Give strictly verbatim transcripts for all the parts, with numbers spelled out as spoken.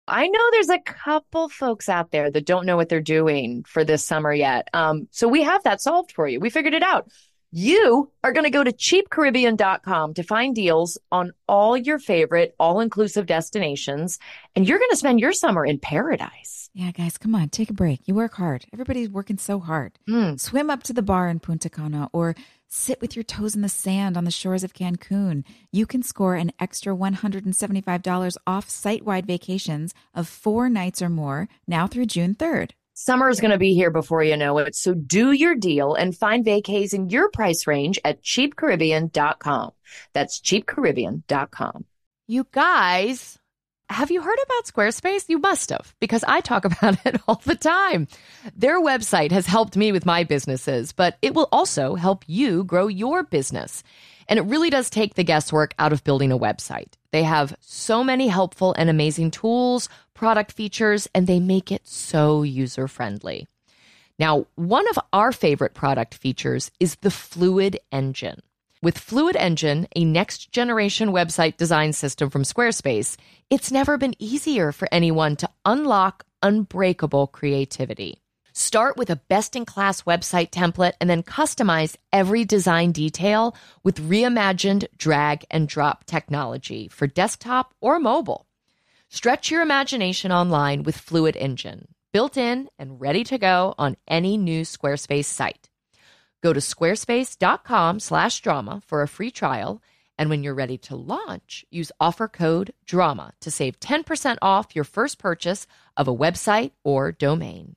I know there's a couple folks out there that don't know what they're doing for this summer yet. Um, so we have that solved for you. We figured it out. You are going to go to cheap caribbean dot com to find deals on all your favorite all-inclusive destinations, and you're going to spend your summer in paradise. Yeah, guys, come on, take a break. You work hard. Everybody's working so hard. Mm. Swim up to the bar in Punta Cana or sit with your toes in the sand on the shores of Cancun. You can score an extra one hundred seventy-five dollars off site-wide vacations of four nights or more now through June third. Summer is going to be here before you know it, so do your deal and find vacays in your price range at cheap caribbean dot com. That's cheap caribbean dot com. You guys, have you heard about Squarespace? You must have, because I talk about it all the time. Their website has helped me with my businesses, but it will also help you grow your business. And it really does take the guesswork out of building a website. They have so many helpful and amazing tools, product features, and they make it so user-friendly. Now, one of our favorite product features is the Fluid Engine. With Fluid Engine, a next-generation website design system from Squarespace, it's never been easier for anyone to unlock unbreakable creativity. Start with a best-in-class website template and then customize every design detail with reimagined drag-and-drop technology for desktop or mobile. Stretch your imagination online with Fluid Engine, built in and ready to go on any new Squarespace site. Go to squarespace.com slash drama for a free trial, and when you're ready to launch, use offer code DRAMA to save ten percent off your first purchase of a website or domain.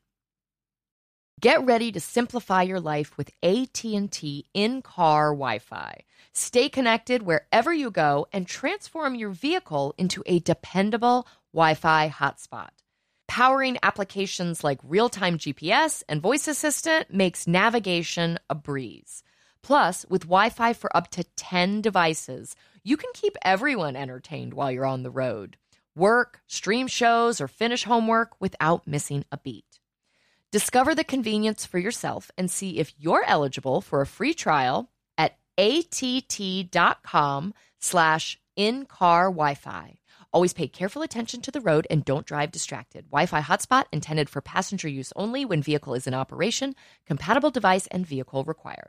Get ready to simplify your life with A T and T in-car Wi-Fi. Stay connected wherever you go and transform your vehicle into a dependable Wi-Fi hotspot. Powering applications like real-time G P S and voice assistant makes navigation a breeze. Plus, with Wi-Fi for up to ten devices, you can keep everyone entertained while you're on the road. Work, stream shows, or finish homework without missing a beat. Discover the convenience for yourself and see if you're eligible for a free trial at att.com slash in-car Wi-Fi. Always pay careful attention to the road and don't drive distracted. Wi-Fi hotspot intended for passenger use only when vehicle is in operation. Compatible device and vehicle required.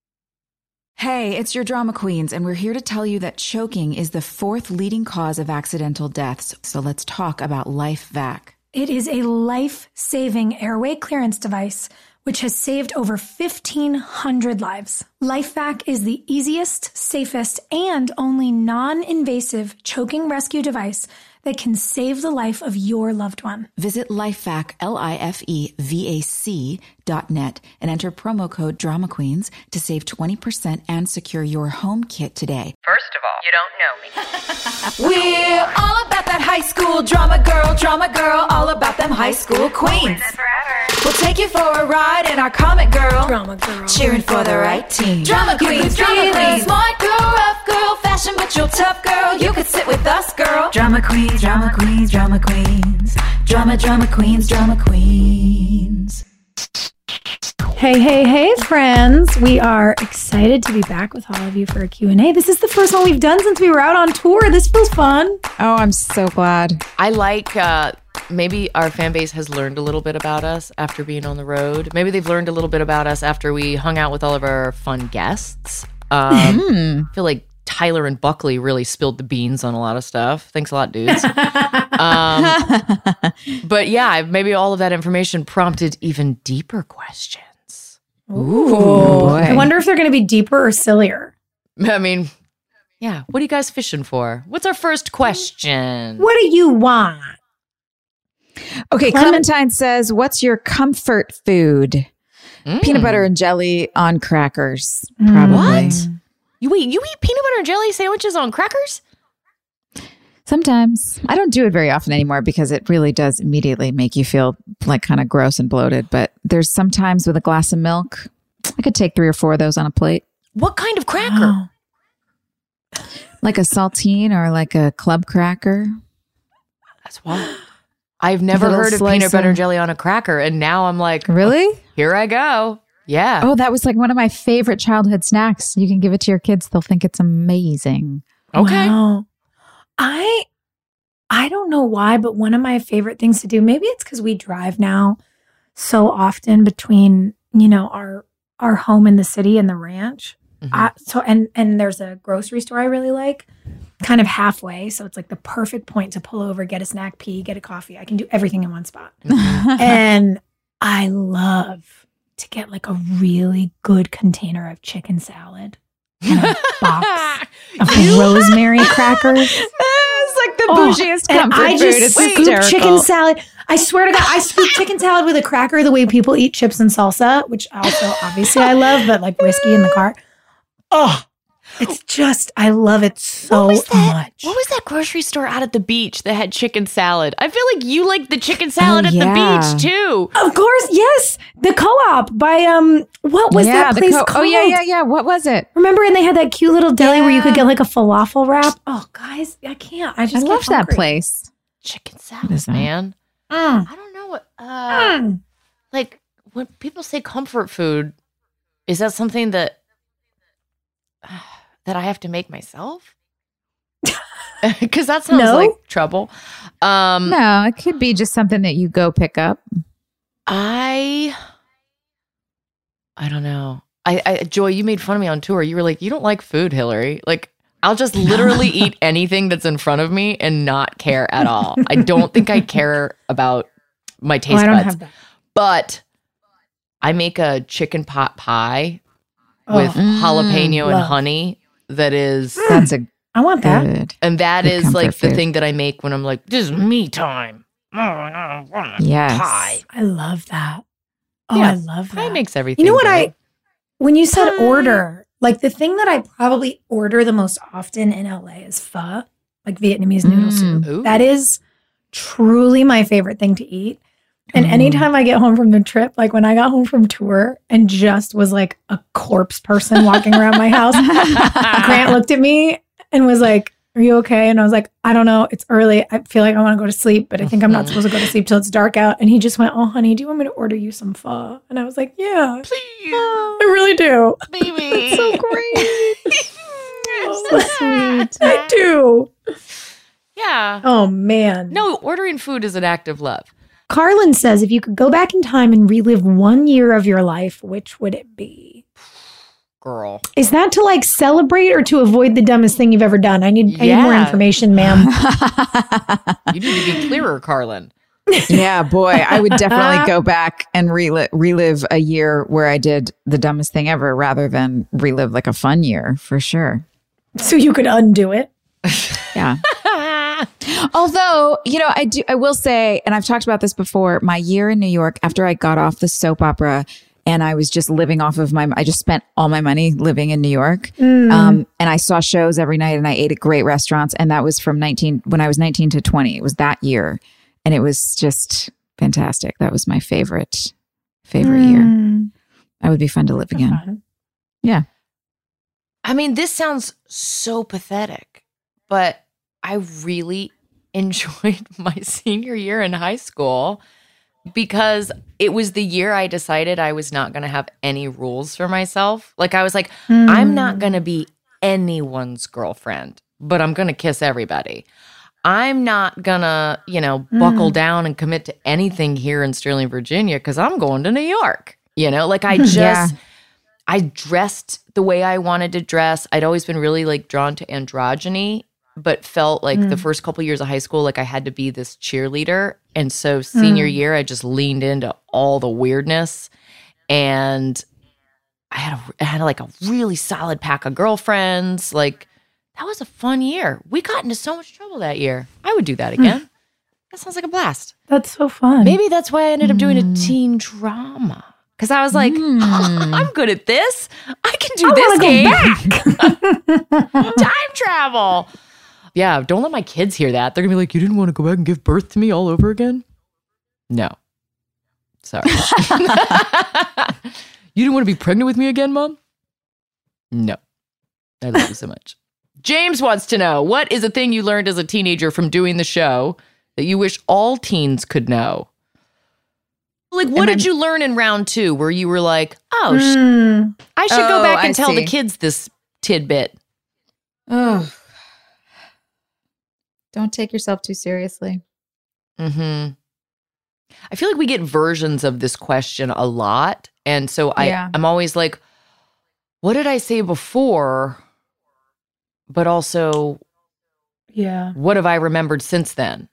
Hey, it's your drama queens, and we're here to tell you that choking is the fourth leading cause of accidental deaths. So let's talk about LifeVac. It is a life-saving airway clearance device which has saved over fifteen hundred lives. LifeVac is the easiest, safest, and only non-invasive choking rescue device that can save the life of your loved one. Visit LifeVac, L I F E V A C dot net and enter promo code Drama Queens to save twenty percent and secure your home kit today. First of all, you don't know me. We're all about that high school drama girl, drama girl, all about them high school queens. We'll take you for a ride in our comic girl, Drama girl. cheering for the right team. Drama queens, drama queens, smart girl, rough girl, fashion but you're tough girl. You could sit with us, girl. Drama queens, drama queens, drama queens, drama, drama queens, drama queens. Hey, hey, hey, friends. We are excited to be back with all of you for a Q and A. This is the first one we've done since we were out on tour. This feels fun. Oh, I'm so glad. I like, uh, maybe our fan base has learned a little bit about us after being on the road. Maybe they've learned a little bit about us after we hung out with all of our fun guests. Um, I feel like Tyler and Buckley really spilled the beans on a lot of stuff. Thanks a lot, dudes. um, but yeah, maybe all of that information prompted even deeper questions. Ooh. boy. I wonder if they're going to be deeper or sillier. I mean, yeah. What are you guys fishing for? What's our first question? What do you want? Okay, Clement- Clementine says, what's your comfort food? Mm. Peanut butter and jelly on crackers, Mm. probably. What? You wait, you eat peanut butter and jelly sandwiches on crackers? Sometimes. I don't do it very often anymore because it really does immediately make you feel like kind of gross and bloated. But there's sometimes with a glass of milk, I could take three or four of those on a plate. What kind of cracker? Oh. Like a saltine or like a club cracker. That's wild. I've never Little heard of slice peanut butter of- and jelly on a cracker, and now I'm like, Really? here I go. Yeah. Oh, that was like one of my favorite childhood snacks. You can give it to your kids. They'll think it's amazing. Okay. Wow. I I don't know why, but one of my favorite things to do, maybe it's because we drive now so often between, you know, our our home in the city and the ranch. Mm-hmm. I, so and and there's a grocery store I really like, kind of halfway. So it's like the perfect point to pull over, get a snack, pee, get a coffee. I can do everything in one spot. And I love to get like a really good container of chicken salad and a box of rosemary crackers. It's like the Oh, bougiest and comfort I food. just It's scoop hysterical. chicken salad. I swear to God, I scoop chicken salad with a cracker the way people eat chips and salsa, which also obviously I love, but like risky in the car. Oh, it's just, I love it so What was that? much. What was that grocery store out at the beach that had chicken salad? I feel like you like the chicken salad Oh, at yeah. the beach too. Of course, yes. The co-op by, um, what was yeah, that the place co- called? Oh, yeah, yeah, yeah. What was it? Remember, and they had that cute little deli where you could Yeah. get like a falafel wrap. Oh, guys, I can't. I I just love get that hungry. place. Chicken salad, is that? man. Mm. I don't know what. Uh, Mm. Like when people say comfort food, is that something that that I have to make myself? Because that sounds No. like trouble. Um, No, it could be just something that you go pick up. I I don't know. I, I Joy, you made fun of me on tour. You were like, you don't like food, Hillary. Like, I'll just literally eat anything that's in front of me and not care at all. I don't think I care about my Oh, taste I don't buds. have that. But I make a chicken pot pie Oh, with jalapeno and love. honey that is That's a I want that. good. and that Good is comfort like the food. thing that I make when I'm like, this is me time. Oh, I want a Yes. pie. I love that. Oh, Yeah, I love Pie that. makes everything. You know what good. I, when you said Pie. order, like the thing that I probably order the most often in L A is pho, like Vietnamese noodle Mm. soup. Ooh. That is truly my favorite thing to eat. And Mm. anytime I get home from the trip, like when I got home from tour and just was like a corpse person walking around my house, Grant looked at me and was like, "Are you okay?" And I was like, "I don't know. It's early. I feel like I want to go to sleep, but I think I'm not supposed to go to sleep till it's dark out." And he just went, "Oh, honey, do you want me to order you some pho?" And I was like, "Yeah, Please, I really do." baby. So great. You're so sweet. I do. Yeah. Oh man. No, ordering food is an act of love. Carlin says, if you could go back in time and relive one year of your life, which would it be? Girl. Is that to like celebrate or to avoid the dumbest thing you've ever done? I need, I need more Yeah. information, ma'am. You need to be clearer, Carlin. Yeah, boy, I would definitely go back and relive, relive a year where I did the dumbest thing ever rather than relive like a fun year for sure. So you could undo it. Yeah. Although, you know, I do, I will say, and I've talked about this before, my year in New York after I got off the soap opera and I was just living off of my, I just spent all my money living in New York. Um, and I saw shows every night and I ate at great restaurants. And that was from nineteen, when I was nineteen to twenty. It was that year. And it was just fantastic. That was my favorite, favorite year. Mm. That would be fun to live again. Fun. Yeah. I mean, this sounds so pathetic, but I really enjoyed my senior year in high school because it was the year I decided I was not going to have any rules for myself. Like, I was like, I'm not going to be anyone's girlfriend, but I'm going to kiss everybody. I'm not going to, you know, buckle down and commit to anything here in Sterling, Virginia, because I'm going to New York. You know, like I just, Yeah. I dressed the way I wanted to dress. I'd always been really like drawn to androgyny, but felt like the first couple years of hhigh school, like I had to be this cheerleader. And so senior year, I just leaned into all the weirdness. And I had, a, I had like a really solid pack of girlfriends. Like, that was a fun year. We got into so much trouble that year. I would do that again. That sounds like a blast. That's so fun. Maybe that's why I ended up doing a teen drama. Because I was like, I'm good at this. I can do this game. Time travel. Yeah, don't let my kids hear that. They're going to be like, you didn't want to go back and give birth to me all over again? No. Sorry. You didn't want to be pregnant with me again, Mom? No. I love you so much. James wants to know, what is a thing you learned as a teenager from doing the show that you wish all teens could know? Like, what did you learn in round two where you were like, oh, sh- Mm. I should go Oh, back and I tell the see. kids this tidbit? Oh. Don't take yourself too seriously. Mm-hmm. I feel like we get versions of this question a lot. And so I, Yeah. I'm always like, what did I say before? But also, Yeah. what have I remembered since then?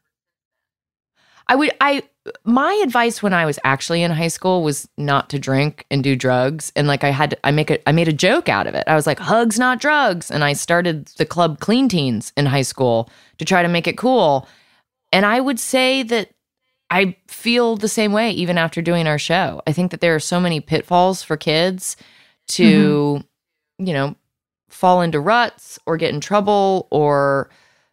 I would, I, my advice when I was actually in high school was not to drink and do drugs. And like I had, to, I make a, I made a joke out of it. I was like, hugs, not drugs. And I started the club Clean Teens in high school to try to make it cool. And I would say that I feel the same way even after doing our show. I think that there are so many pitfalls for kids to, mm-hmm. you know, fall into ruts or get in trouble or,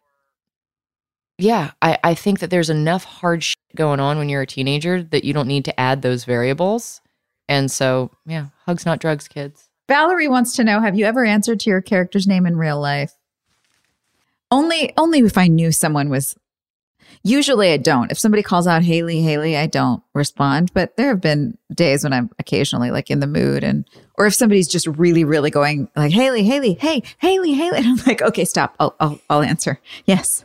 yeah, I, I think that there's enough hard shit going on when you're a teenager that you don't need to add those variables. And so, yeah, hugs, not drugs, kids. Valerie wants to know, have you ever answered to your character's name in real life? Only, only if I knew someone was... Usually I don't. If somebody calls out Haley, Haley, I don't respond. But there have been days when I'm occasionally like in the mood and, or if somebody's just really, really going like, Haley, Haley, hey, Haley, Haley. And I'm like, okay, stop. I'll, I'll, I'll answer. Yes.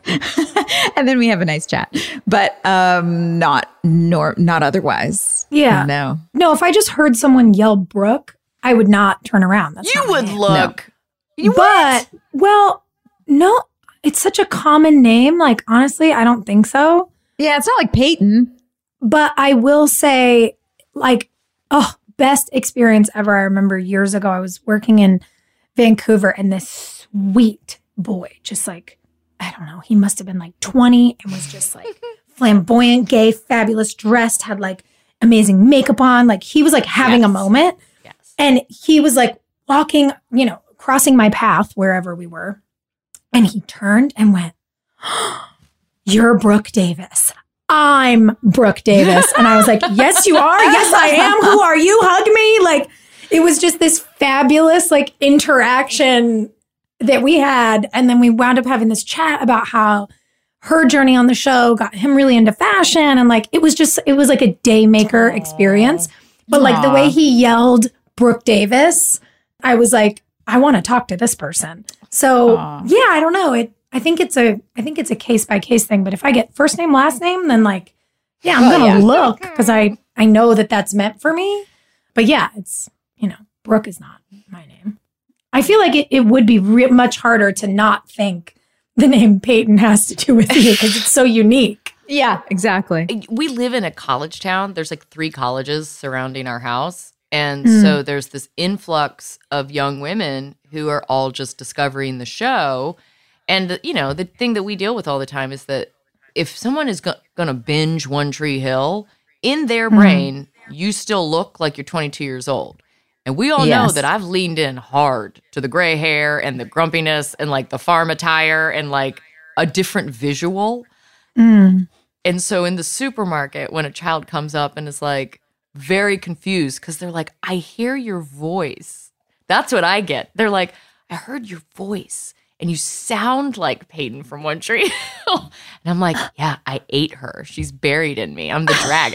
And then we have a nice chat, but um, not, nor, not otherwise. Yeah. No. No, if I just heard someone yell Brooke, I would not turn around. That's You not my would name. look. No. You But, well, no, it's such a common name. Like, honestly, I don't think so. Yeah. It's not like Peyton. But I will say, like, oh, best experience ever. I remember years ago, I was working in Vancouver and this sweet boy, just like, I don't know, he must have been like twenty and was just like flamboyant, gay, fabulous, dressed, had like amazing makeup on. Like, he was like having Yes. a moment. Yes. And he was like walking, you know, crossing my path wherever we were. And he turned and went, oh, you're Brooke Davis. I'm Brooke Davis. And I was like, yes, you are. Yes, I am. Who are you? Hug me. Like, it was just this fabulous like interaction that we had. And then we wound up having this chat about how her journey on the show got him really into fashion. And like, it was just, it was like a day maker experience. But like the way he yelled Brooke Davis, I was like, I want to talk to this person. So Aww. yeah, I don't know. It, I think it's a, I think it's a case by case thing. But if I get first name, last name, then like, yeah, I'm Oh, gonna yeah. look because I, I know that that's meant for me. But yeah, it's, you know, Brooke is not my name. I feel like it, it would be re- much harder to not think the name Peyton has to do with you because it's so unique. Yeah, exactly. We live in a college town. There's like three colleges surrounding our house. And Mm. so there's this influx of young women who are all just discovering the show. And, you know, the thing that we deal with all the time is that if someone is go- going to binge One Tree Hill, in their brain, you still look like you're twenty-two years old. And we all know Yes. that I've leaned in hard to the gray hair and the grumpiness and like the farm attire and like a different visual. Mm. And so in the supermarket, when a child comes up and is like very confused because they're like, I hear your voice. That's what I get. They're like, I heard your voice and you sound like Peyton from One Tree Hill. And I'm like, yeah, I ate her. She's buried in me. I'm the dragon.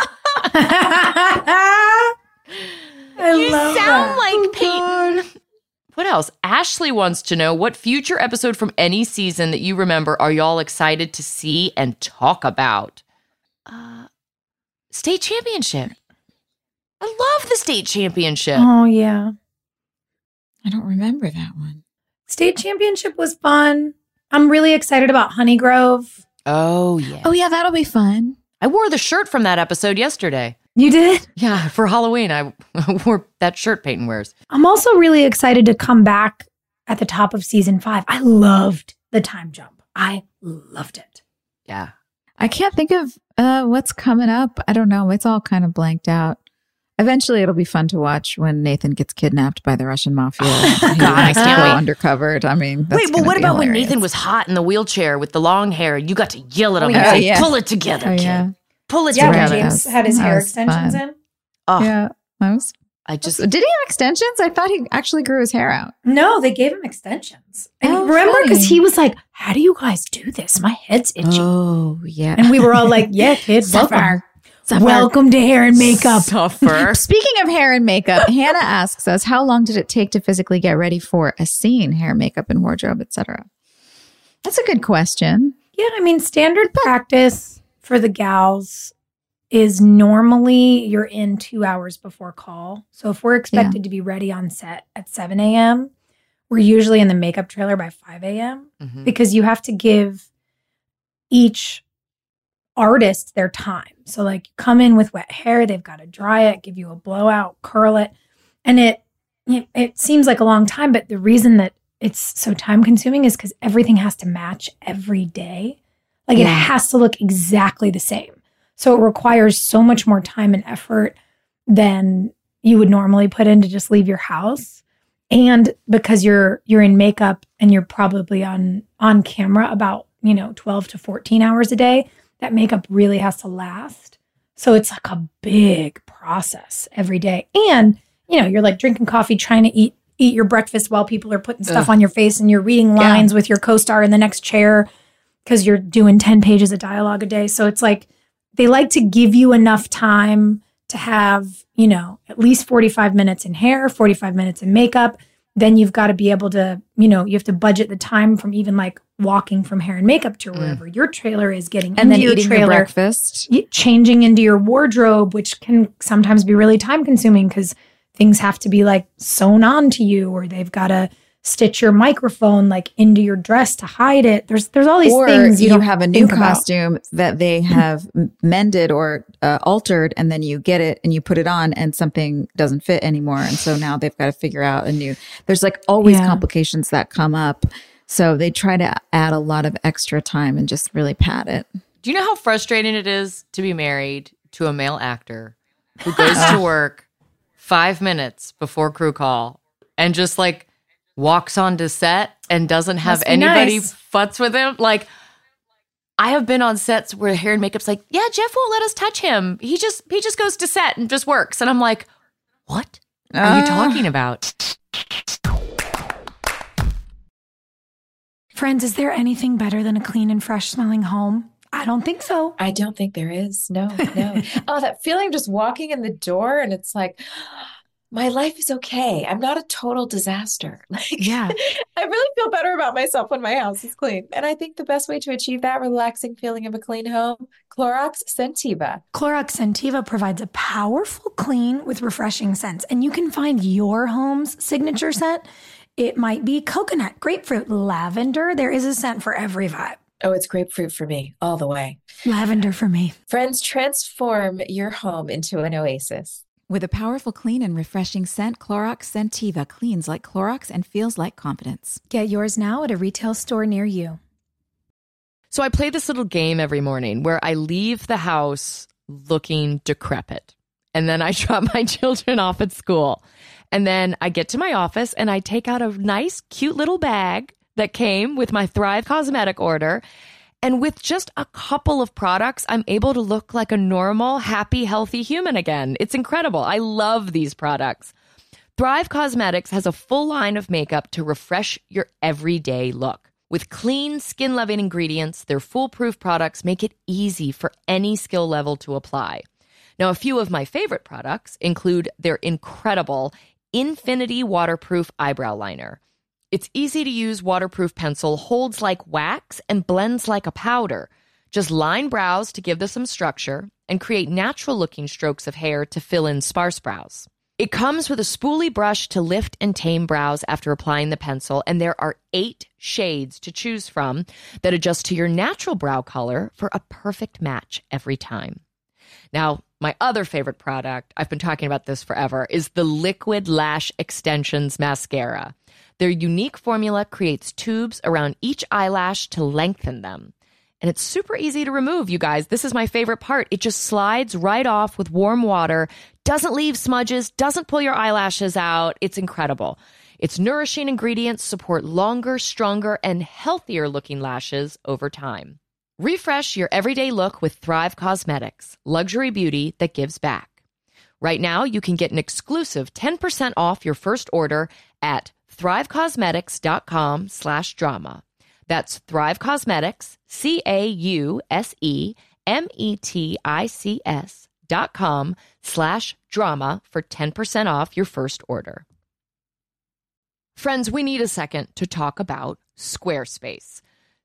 I You love sound that. like Peyton. What else? Ashley wants to know, what future episode from any season that you remember are y'all excited to see and talk about? Uh, state championship. I love the state championship. Oh yeah. I don't remember that one. State championship was fun. I'm really excited about Honeygrove. Oh, yeah. Oh, yeah, that'll be fun. I wore the shirt from that episode yesterday. You did? Yeah, for Halloween, I wore that shirt Peyton wears. I'm also really excited to come back at the top of season five. I loved the time jump. I loved it. Yeah. I can't think of uh, what's coming up. I don't know. It's all kind of blanked out. Eventually, it'll be fun to watch when Nathan gets kidnapped by the Russian mafia. God, I can't wait. Undercovered. I mean, that's Wait, but gonna what be about when hilarious. Nathan was hot in the wheelchair with the long hair? You got to yell at him Oh, and yeah. say, Yeah. pull it together, Oh, kid. yeah. Pull it Yeah, Yeah, when that together. James was- had his that hair was extensions fun. in. Oh, Yeah, that was. I just, Did he have extensions? I thought he actually grew his hair out. No, they gave him extensions. And Oh, remember, because funny. he was like, how do you guys do this? My head's itchy. Oh, yeah. And we were all like, yeah, kid, welcome. Suffer. Suffer. Welcome to hair and makeup. suffer. Speaking of hair and makeup, Hannah asks us, how long did it take to physically get ready for a scene, hair, makeup, and wardrobe, et cetera? That's a good question. Yeah, I mean, standard practice for the gals is normally you're in two hours before call. So if we're expected yeah. to be ready on set at seven a.m., we're usually in the makeup trailer by five a.m. Mm-hmm. because you have to give each artist their time. So like you come in with wet hair, they've got to dry it, give you a blowout, curl it. And it, it, it seems like a long time, but the reason that it's so time consuming is because everything has to match every day. Like yeah. it has to look exactly the same. So it requires so much more time and effort than you would normally put in to just leave your house. And because you're you're in makeup and you're probably on on camera about, you know, twelve to fourteen hours a day, that makeup really has to last. So it's like a big process every day. And, you know, you're like drinking coffee, trying to eat eat your breakfast while people are putting stuff Ugh. on your face, and you're reading lines yeah. with your co-star in the next chair because you're doing ten pages of dialogue a day. So it's like they like to give you enough time to have, you know, at least forty-five minutes in hair, forty-five minutes in makeup. Then you've got to be able to, you know, you have to budget the time from even like walking from hair and makeup to wherever mm. your trailer is getting. And, and then your eating trailer, your breakfast. Changing into your wardrobe, which can sometimes be really time consuming because things have to be like sewn on to you, or they've got to stitch your microphone like into your dress to hide it. There's there's all these or things you, you don't have a new think costume about. that they have mended or uh, altered, and then you get it and you put it on and something doesn't fit anymore, and so now they've got to figure out a new. There's like always yeah. complications that come up, so they try to add a lot of extra time and just really pad it. Do you know how frustrating it is to be married to a male actor who goes to work five minutes before crew call and just like walks onto set and doesn't have anybody nice. futz with him? Like, I have been on sets where hair and makeup's like, yeah, Jeff won't let us touch him. He just he just goes to set and just works. And I'm like, what are uh. you talking about? Friends, is there anything better than a clean and fresh smelling home? I don't think so. I don't think there is. No, no. Oh, that feeling of just walking in the door and it's like, my life is okay. I'm not a total disaster. Like, yeah. I really feel better about myself when my house is clean. And I think the best way to achieve that relaxing feeling of a clean home, Clorox Scentiva. Clorox Scentiva provides a powerful clean with refreshing scents. And you can find your home's signature scent. It might be coconut, grapefruit, lavender. There is a scent for every vibe. Oh, it's grapefruit for me, all the way. Lavender for me. Friends, transform your home into an oasis. With a powerful clean and refreshing scent, Clorox Scentiva cleans like Clorox and feels like confidence. Get yours now at a retail store near you. So I play this little game every morning where I leave the house looking decrepit. And then I drop my children off at school. And then I get to my office and I take out a nice, cute little bag that came with my Thrive Cosmetic order. And with just a couple of products, I'm able to look like a normal, happy, healthy human again. It's incredible. I love these products. Thrive Cosmetics has a full line of makeup to refresh your everyday look. With clean, skin-loving ingredients, their foolproof products make it easy for any skill level to apply. Now, a few of my favorite products include their incredible Infinity Waterproof Eyebrow Liner. Its easy-to-use waterproof pencil holds like wax and blends like a powder. Just line brows to give them some structure and create natural-looking strokes of hair to fill in sparse brows. It comes with a spoolie brush to lift and tame brows after applying the pencil, and there are eight shades to choose from that adjust to your natural brow color for a perfect match every time. Now, my other favorite product, I've been talking about this forever, is the Liquid Lash Extensions Mascara. Their unique formula creates tubes around each eyelash to lengthen them. And it's super easy to remove, you guys. This is my favorite part. It just slides right off with warm water, doesn't leave smudges, doesn't pull your eyelashes out. It's incredible. Its nourishing ingredients support longer, stronger, and healthier looking lashes over time. Refresh your everyday look with Thrive Cosmetics, luxury beauty that gives back. Right now, you can get an exclusive ten percent off your first order at thrivecosmetics.com slash drama. That's Thrive Cosmetics, C A U S E M E T I C S dot com slash drama for ten percent off your first order. Friends, we need a second to talk about Squarespace.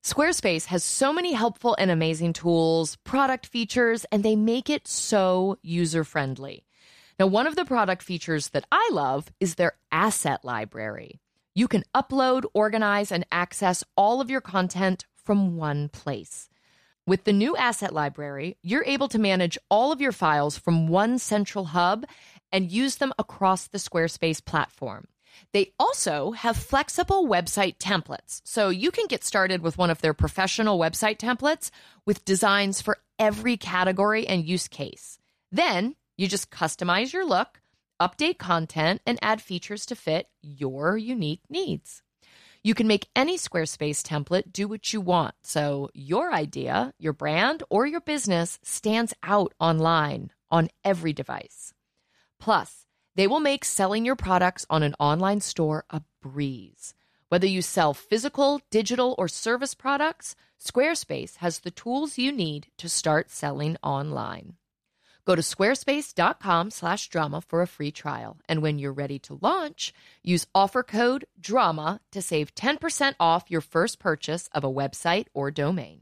Squarespace has so many helpful and amazing tools, product features, and they make it so user-friendly. Now, one of the product features that I love is their asset library. You can upload, organize, and access all of your content from one place. With the new asset library, you're able to manage all of your files from one central hub and use them across the Squarespace platform. They also have flexible website templates, so you can get started with one of their professional website templates with designs for every category and use case. Then you just customize your look, update content, and add features to fit your unique needs. You can make any Squarespace template do what you want, so your idea, your brand, or your business stands out online on every device. Plus, they will make selling your products on an online store a breeze. Whether you sell physical, digital, or service products, Squarespace has the tools you need to start selling online. Go to squarespace.com slash drama for a free trial. And when you're ready to launch, use offer code DRAMA to save ten percent off your first purchase of a website or domain.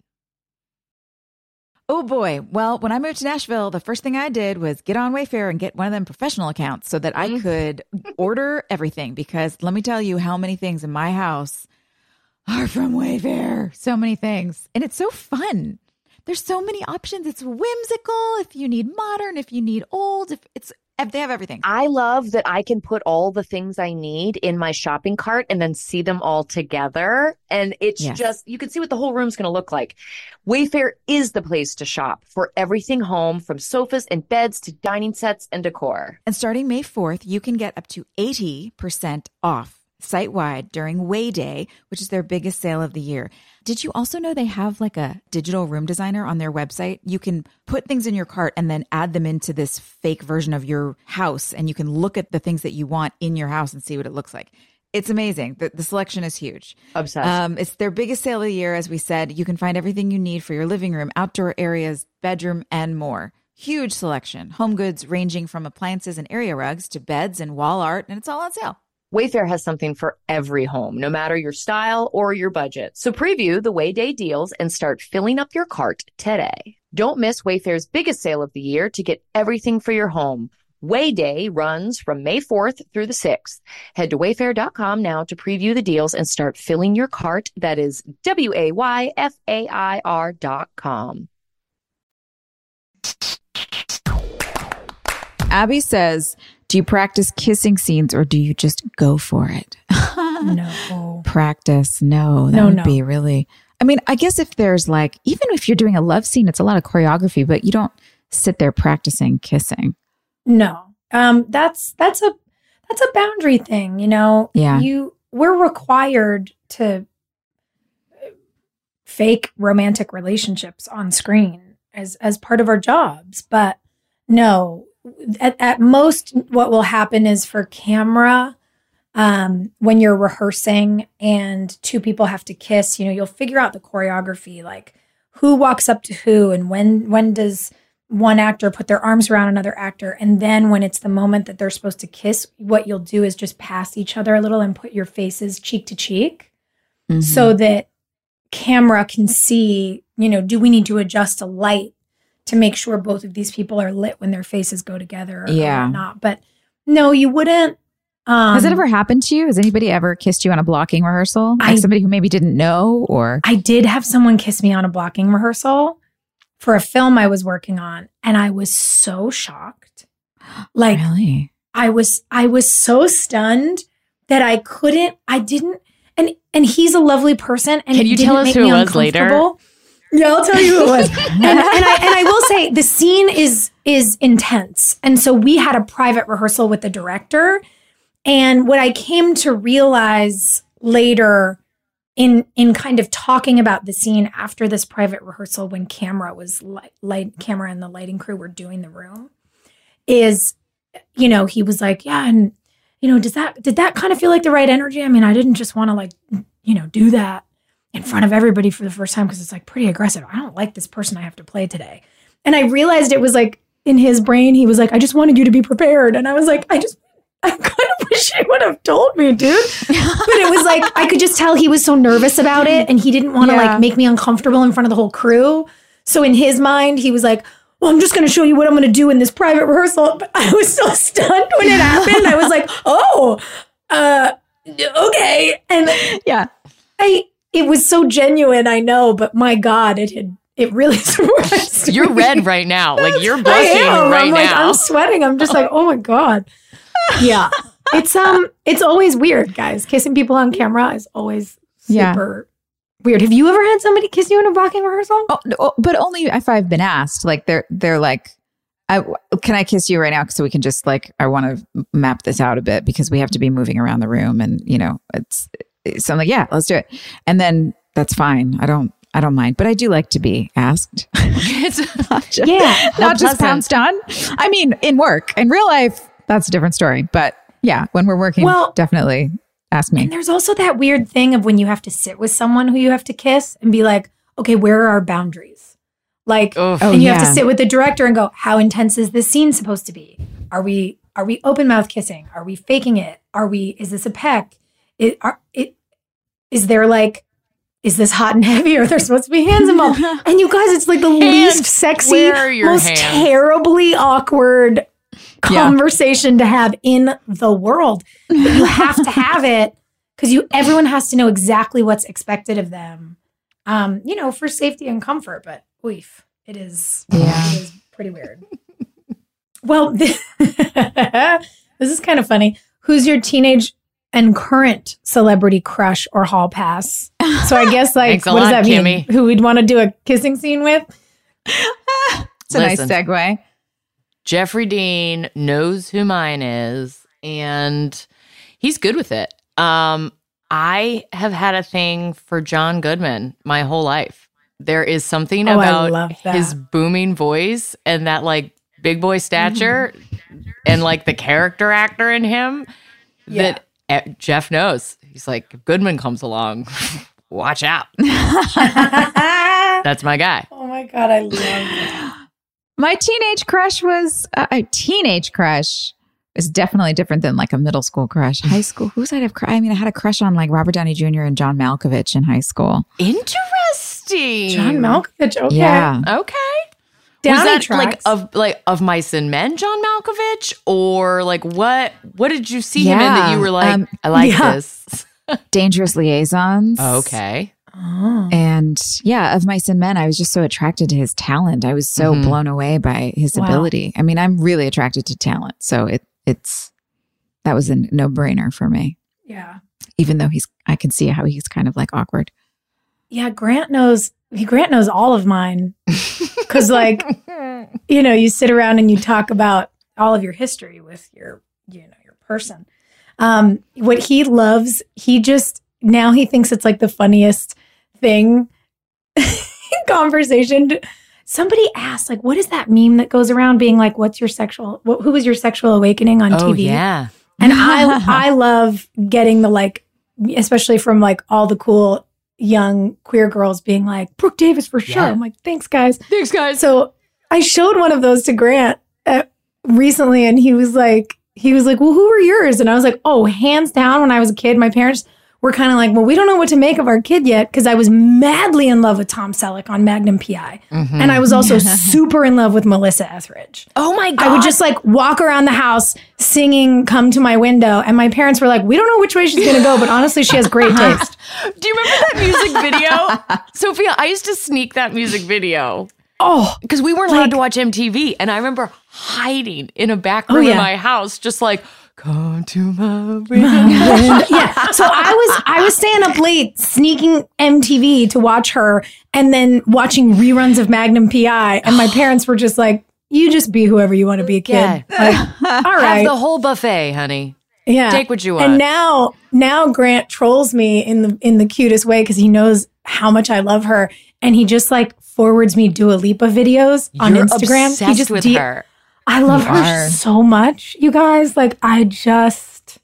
Oh boy. Well, when I moved to Nashville, the first thing I did was get on Wayfair and get one of them professional accounts so that I could order everything. Because let me tell you how many things in my house are from Wayfair. So many things. And it's so fun. There's so many options. It's whimsical. If you need modern, if you need old, if it's they have everything. I love that I can put all the things I need in my shopping cart and then see them all together. And it's Yes. just, you can see what the whole room's going to look like. Wayfair is the place to shop for everything home, from sofas and beds to dining sets and decor. And starting May fourth, you can get up to eighty percent off site-wide during Way Day, which is their biggest sale of the year. Did you also know they have like a digital room designer on their website? You can put things in your cart and then add them into this fake version of your house, and you can look at the things that you want in your house and see what it looks like. It's amazing. The, the selection is huge. Obsessed. Um, it's their biggest sale of the year. As we said, you can find everything you need for your living room, outdoor areas, bedroom, and more. Huge selection. Home goods ranging from appliances and area rugs to beds and wall art, and it's all on sale. Wayfair has something for every home, no matter your style or your budget. So preview the Way Day deals and start filling up your cart today. Don't miss Wayfair's biggest sale of the year to get everything for your home. Way Day runs from May fourth through the sixth. Head to wayfair dot com now to preview the deals and start filling your cart. That is W A Y F A I R dot com. Abby says, do you practice kissing scenes or do you just go for it? No. Practice. No, that No, would no. be really, I mean, I guess if there's like, even if you're doing a love scene, it's a lot of choreography, but you don't sit there practicing kissing. No. Um, that's that's a that's a boundary thing, you know. Yeah. You we're required to fake romantic relationships on screen as as part of our jobs, but no. At, at most, what will happen is for camera, um, when you're rehearsing and two people have to kiss, you know, you'll figure out the choreography, like who walks up to who and when when does one actor put their arms around another actor. And then when it's the moment that they're supposed to kiss, what you'll do is just pass each other a little and put your faces cheek to cheek Mhm. so that camera can see, you know, do we need to adjust a light to make sure both of these people are lit when their faces go together or Yeah. not. But no, you wouldn't. Um, Has it ever happened to you? Has anybody ever kissed you on a blocking rehearsal? Like I- somebody who maybe didn't know or? I did have someone kiss me on a blocking rehearsal for a film I was working on, and I was so shocked. Like Really? I was, I was so stunned that I couldn't. I didn't. And and he's a lovely person. And Can it you didn't tell us make who me it was later? uncomfortable. Yeah, I'll tell you who it was. and, and I and I will say the scene is is intense, and so we had a private rehearsal with the director. And what I came to realize later, in in kind of talking about the scene after this private rehearsal, when camera was light, light camera and the lighting crew were doing the room, is, you know, he was like, yeah, and you know, does that did that kind of feel like the right energy? I mean, I didn't just want to like, you know, do that in front of everybody for the first time because it's like pretty aggressive. I don't like this person I have to play today. And I realized it was like in his brain, he was like, I just wanted you to be prepared. And I was like, I just, I kind of wish he would have told me, dude. But it was like, I could just tell he was so nervous about it and he didn't want to Yeah. like make me uncomfortable in front of the whole crew. So in his mind, he was like, well, I'm just going to show you what I'm going to do in this private rehearsal. But I was so stunned when it happened. I was like, oh, uh, okay. And Yeah. I, it was so genuine, I know, but my God, it had, it really surprised You're me. red right now. Like you're I blushing am. right I'm like, now. I'm sweating. I'm just like, oh my God. Yeah. It's um it's always weird, guys. Kissing people on camera is always Yeah. super weird. Have you ever had somebody kiss you in a blocking rehearsal? Oh, no, but only if I've been asked. Like they're they're like, I, can I kiss you right now? So we can just like, I want to map this out a bit because we have to be moving around the room, and you know, it's. So I'm like, yeah, let's do it, and then that's fine. I don't, I don't mind, but I do like to be asked. It's- not just, Yeah, not just pleasant. pounced on. I mean, in work, in real life, that's a different story. But yeah, when we're working, Well- definitely ask me. And there's also that weird thing of when you have to sit with someone who you have to kiss and be like, okay, where are our boundaries? Like, Oof. Oh, and you have to yeah. sit with the director and go, how intense is this scene supposed to be? Are we are we open mouth kissing? Are we faking it? Are we? Is this a peck? It are it is there like is this hot and heavy? Or are there supposed to be hands involved? And you guys, it's like the Hands. least sexy, Where are your most hands? terribly awkward conversation to have in the world. But you have to have it because you everyone has to know exactly what's expected of them. Um, you know, for safety and comfort, but oof, it is Yeah. it is pretty weird. Well, this, this is kind of funny. Who's your teenage and current celebrity crush or hall pass? So I guess like Thanks a what does lot, that mean? Kimmy. Who we'd want to do a kissing scene with? It's a Listen. nice segue. Jeffrey Dean knows who mine is, and he's good with it. Um, I have had a thing for John Goodman my whole life. There is something Oh, I about love that. his booming voice and that like big boy stature and like the character actor in him that eh, Jeff knows. He's like, if Goodman comes along, watch out. That's my guy. Oh my God, I love that. My teenage crush was uh, a teenage crush is definitely different than like a middle school crush. High school, who's I'd have? Cr- I mean, I had a crush on like Robert Downey Junior and John Malkovich in high school. Interesting. John Malkovich, okay. Yeah, Okay. Downey was that tracks. like of like of Mice and Men, John Malkovich, or like what? What did you see him in Yeah, that you were like, um, I like yeah. this? Dangerous Liaisons. Okay. Oh. And yeah, of Mice and Men, I was just so attracted to his talent. I was so Mhm. blown away by his Wow. ability. I mean, I'm really attracted to talent, so it it's that was a no brainer for me. Yeah. Even though he's, I can see how he's kind of like awkward. Yeah, Grant knows he Grant knows all of mine. Cause like, you know, you sit around and you talk about all of your history with your, you know, your person. Um, what he loves, he just now he thinks it's like the funniest thing in conversation. Somebody asked, like, what is that meme that goes around being like, what's your sexual what, who was your sexual awakening on Oh T V? yeah. And I I love getting the like, especially from like all the cool young queer girls being like, Brooke Davis for sure. Yeah. I'm like, thanks guys. Thanks, guys. So I showed one of those to Grant uh, recently, and he was like, he was like, well, who were yours? And I was like, oh, hands down, when I was a kid, my parents were kind of like, well, we don't know what to make of our kid yet, because I was madly in love with Tom Selleck on Magnum P I. Mhm. And I was also super in love with Melissa Etheridge. oh my god. I would just like walk around the house singing Come to My Window. And my parents were like, we don't know which way she's going to go, but honestly, she has great taste. Do you remember that music video, Sophia? I used to sneak that music video Oh, because we weren't Like- allowed to watch M T V, and I remember hiding in a back room Oh, yeah. in my house, just like come to my window. yeah. So I was I was staying up late sneaking M T V to watch her and then watching reruns of Magnum P I. And my parents were just like, you just be whoever you want to be, kid. Yeah. Like, all Have right. the whole buffet, honey. Yeah. Take what you And want. now now Grant trolls me in the in the cutest way because he knows how much I love her. And he just like forwards me Dua Lipa videos on You're Instagram. obsessed he just with D- her. I love You her are. so much, you guys. Like, I just,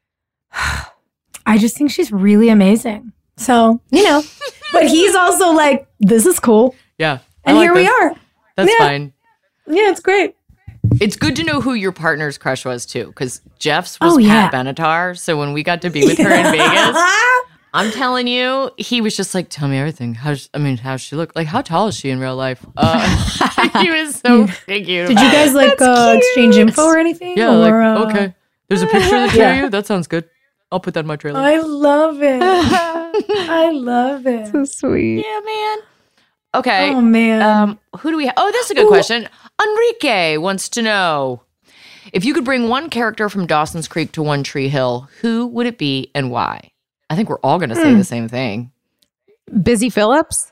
I just think she's really amazing. So, you know, but he's also like, this is cool. Yeah. I And like here this. we are. That's Yeah. fine. Yeah, it's great. It's good to know who your partner's crush was too, because Jeff's was Oh, yeah. Pat Benatar. So when we got to be with her in Vegas, I'm telling you, he was just like, "Tell me everything. How's I mean, how's she look? Like, how tall is she in real life?" Uh, he was so cute. Did you guys like uh, exchange info or anything? Yeah, or, like uh, okay. There's a picture of the two of you. That sounds good. I'll put that in my trailer. I love it. I love it. So sweet. yeah, man. Okay. Oh man. Um, who do we have? Oh, that's a good question. Enrique wants to know if you could bring one character from Dawson's Creek to One Tree Hill, who would it be and why? I think we're all going to say Mm. the same thing. Busy Phillips?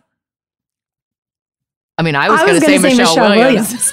I mean, I was, I going was to say, gonna say Michelle, Michelle Williams. Williams.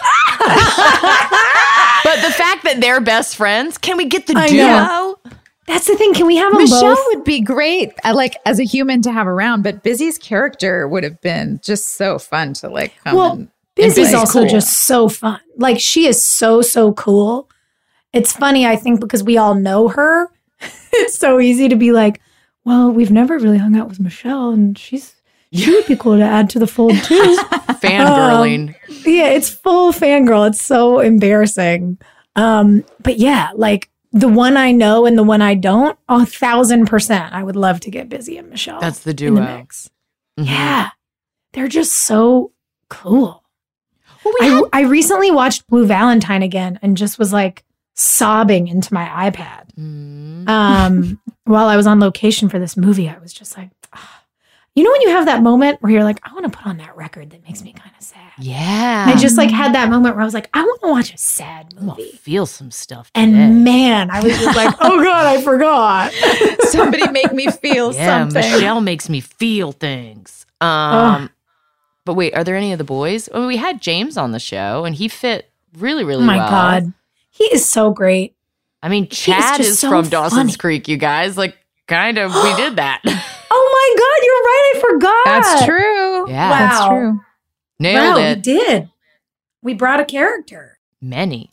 But the fact that they're best friends, can we get the I duo? know. That's the thing. Can we have them Michelle both? would be great, uh, like as a human to have around, but Busy's character would have been just so fun to like come Well, and Busy's Busy's also cool. just so fun. Like she is so so cool. It's funny, I think, because we all know her. It's so easy to be like, well, we've never really hung out with Michelle, and she's she would be cool to add to the fold too. Fangirling. Yeah, it's full fangirl. It's so embarrassing. Um, but yeah, like the one I know and the one I don't, a thousand percent. I would love to get Busy and Michelle. That's the in duo. the mix. Mhm. Yeah, they're just so cool. Well, we I, had- I recently watched Blue Valentine again and just was like sobbing into my iPad. Mm. Um, while I was on location for this movie, I was just like, ah. You know, when you have that moment where you're like, I want to put on that record that makes me kind of sad. Yeah. I just like had that moment where I was like, I want to watch a sad I'm gonna movie. feel some stuff And today. man, I was just like, oh God, I forgot. somebody make me feel Yeah, something. Michelle makes me feel things. Um, Ugh. but wait, are there any of the boys? I mean, we had James on the show, and he fit really, really Oh my well. God. He is so great. I mean, is Chad just is so from Dawson's funny. Creek, you guys. Like, kind of, we did that. Oh my God, you're right. I forgot. That's true. Yeah. Wow. That's true. Nailed wow, we it. did. We brought a character. Many.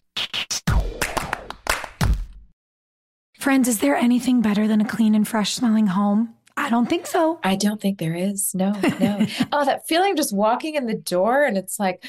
Friends, is there anything better than a clean and fresh smelling home? I don't think so. I don't think there is. No, no. Oh, that feeling of just walking in the door and it's like,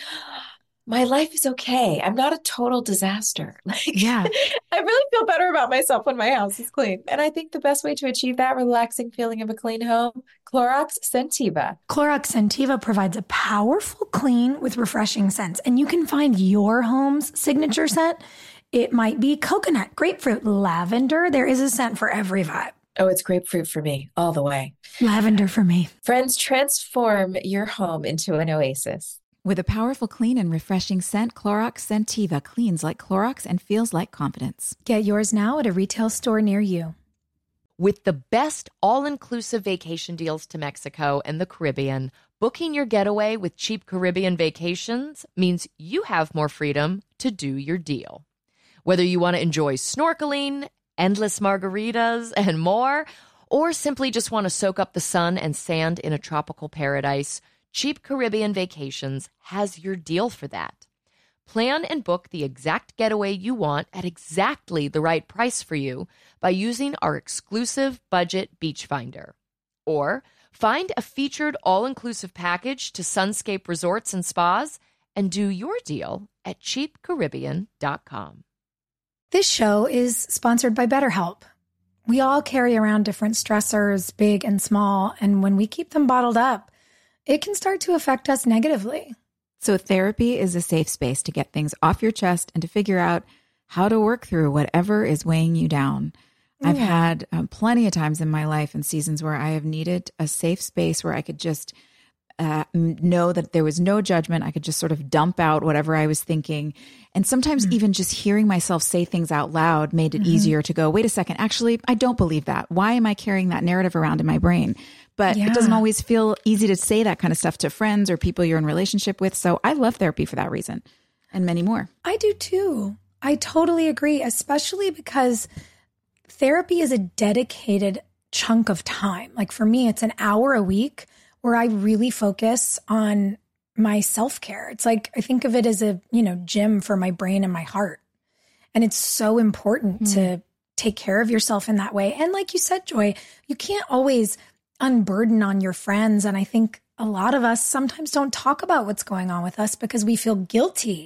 my life is okay. I'm not a total disaster. Like, Yeah. I really feel better about myself when my house is clean. And I think the best way to achieve that relaxing feeling of a clean home, Clorox Scentiva. Clorox Scentiva provides a powerful clean with refreshing scents, and you can find your home's signature scent. It might be coconut, grapefruit, lavender. There is a scent for every vibe. Oh, it's grapefruit for me, all the way. Lavender for me. Friends, transform your home into an oasis. With a powerful clean and refreshing scent, Clorox Scentiva cleans like Clorox and feels like confidence. Get yours now at a retail store near you. With the best all-inclusive vacation deals to Mexico and the Caribbean, booking your getaway with Cheap Caribbean Vacations means you have more freedom to do your deal. Whether you want to enjoy snorkeling, endless margaritas, and more, or simply just want to soak up the sun and sand in a tropical paradise, Cheap Caribbean Vacations has your deal for that. Plan and book the exact getaway you want at exactly the right price for you by using our exclusive budget beach finder. Or find a featured all-inclusive package to Sunscape Resorts and Spas and do your deal at cheap caribbean dot com. This show is sponsored by BetterHelp. We all carry around different stressors, big and small, and when we keep them bottled up, it can start to affect us negatively. So therapy is a safe space to get things off your chest and to figure out how to work through whatever is weighing you down. I've Yeah. had um, plenty of times in my life and seasons where I have needed a safe space where I could just uh, m- know that there was no judgment. I could just sort of dump out whatever I was thinking. And sometimes Mm-hmm. even just hearing myself say things out loud made it easier to go, wait a second, actually, I don't believe that. Why am I carrying that narrative around in my brain? But it doesn't Yeah. always feel easy to say that kind of stuff to friends or people you're in relationship with. So I love therapy for that reason and many more. I do too. I totally agree, especially because therapy is a dedicated chunk of time. Like for me, it's an hour a week where I really focus on my self-care. It's like I think of it as a, you know, gym for my brain and my heart. And it's so important Mm. to take care of yourself in that way. And like you said, Joy, you can't always unburden on your friends. And I think a lot of us sometimes don't talk about what's going on with us because we feel guilty.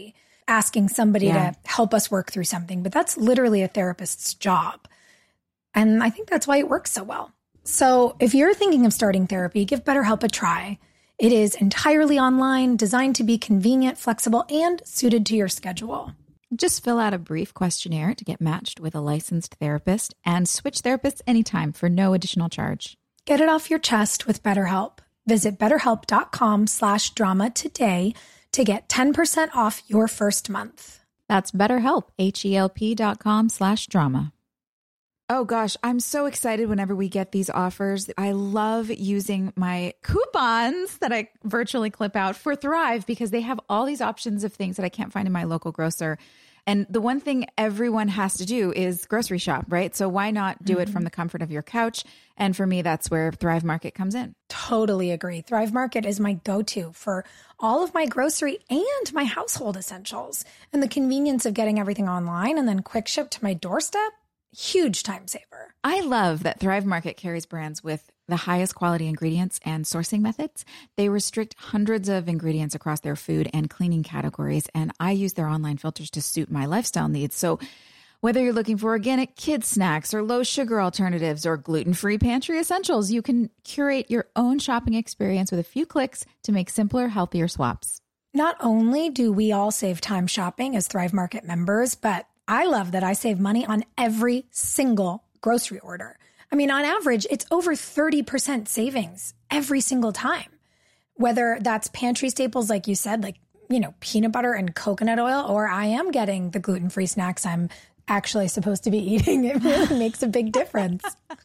asking somebody Yeah. to help us work through something, but that's literally a therapist's job. And I think that's why it works so well. So if you're thinking of starting therapy, give BetterHelp a try. It is entirely online, designed to be convenient, flexible, and suited to your schedule. Just fill out a brief questionnaire to get matched with a licensed therapist and switch therapists anytime for no additional charge. Get it off your chest with BetterHelp. Visit betterhelp.com slash drama today to get ten percent off your first month. That's BetterHelp, H-E-L-P dot com slash drama. Oh gosh, I'm so excited whenever we get these offers. I love using my coupons that I virtually clip out for Thrive because they have all these options of things that I can't find in my local grocer. And the one thing everyone has to do is grocery shop, right? So why not do mm-hmm. it from the comfort of your couch? And for me, that's where Thrive Market comes in. Totally agree. Thrive Market is my go-to for all of my grocery and my household essentials. And the convenience of getting everything online and then quick ship to my doorstep, huge time saver. I love that Thrive Market carries brands with the highest quality ingredients and sourcing methods. They restrict hundreds of ingredients across their food and cleaning categories, and I use their online filters to suit my lifestyle needs. So whether you're looking for organic kids snacks or low sugar alternatives or gluten-free pantry essentials, you can curate your own shopping experience with a few clicks to make simpler, healthier swaps. Not only do we all save time shopping as Thrive Market members, but I love that I save money on every single grocery order. I mean, on average, it's over thirty percent savings every single time. Whether that's pantry staples, like you said, like, you know, peanut butter and coconut oil, or I am getting the gluten-free snacks I'm actually supposed to be eating. It really makes a big difference.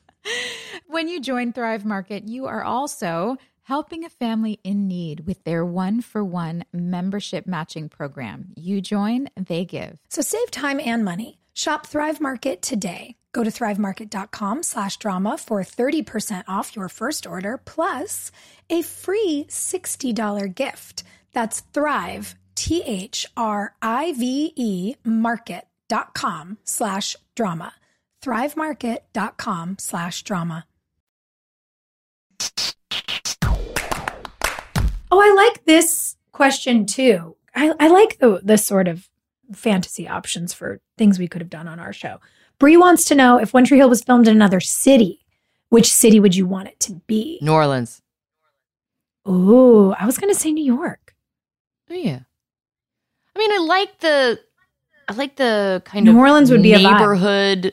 When you join Thrive Market, you are also helping a family in need with their one-for-one membership matching program. You join, they give. So save time and money. Shop Thrive Market today. Go to thrivemarket.com slash drama for thirty percent off your first order, plus a free sixty dollars gift. That's Thrive, T H R I V E, market.com slash drama. thrivemarket.com slash drama. Oh, I like this question too. I, I like the the sort of fantasy options for things we could have done on our show. Bree wants to know, if One Tree Hill was filmed in another city, which city would you want it to be? New Orleans. Ooh, I was going to say New York. Oh, yeah. I mean, I like the, I like the kind New of Orleans would be a vibe. neighborhood